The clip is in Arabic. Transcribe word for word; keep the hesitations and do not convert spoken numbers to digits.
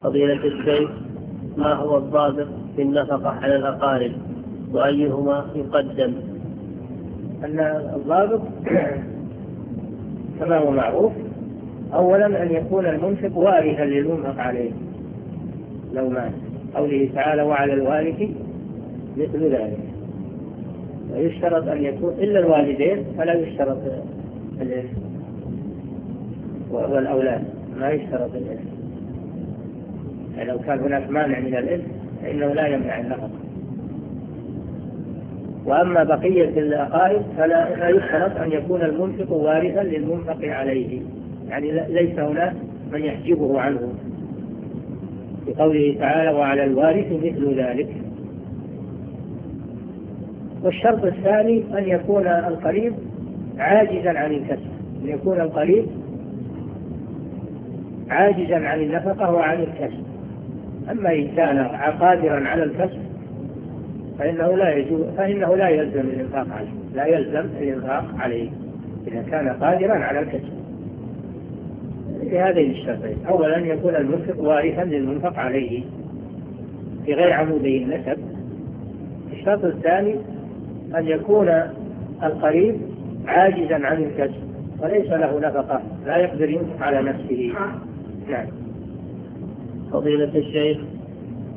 فضيلة الشيخ، ما هو الضابط في النفقة على الأقارب وأيهما يقدم؟ أن الضابط كما هو معروف أولا أن يكون المنفق وارثا للمنفق عليه لو مات، قوله تعالى وعلى الوارث مثل ذلك. ويشترط أن يكون إلا الوالدين فلا يشترط الإرث، والأولاد ما يشترط الإرث، يعني لو كان هناك مانع من الإرث فإنه لا يمنع النفقة. وأما بقية الأقارب فلا يشترط أن يكون المنفق وارثا للمنفق عليه، يعني ليس هناك من يحجبه عنه، بقوله تعالى وعلى الوارث مثل ذلك. والشرط الثاني أن يكون القريب عاجزا عن الكسب، أن يكون القريب عاجزا عن النفقة وعن الكسب. أما إن كان قادرا على الكسب فإنه لا يجوز، فإنه لا يلزم الإنفاق عليه، لا يلزم الإنفاق عليه إذا كان قادرا على الكسب. بهذين الشرطين، أولا أن يكون المنفق وارثا للمنفق عليه في غير عمودي النسب. الشرط الثاني أن يكون القريب عاجزا عن الكسب وليس له نفقة، لا يقدر ينفق على نفسه. نعم. فضيلة الشيخ،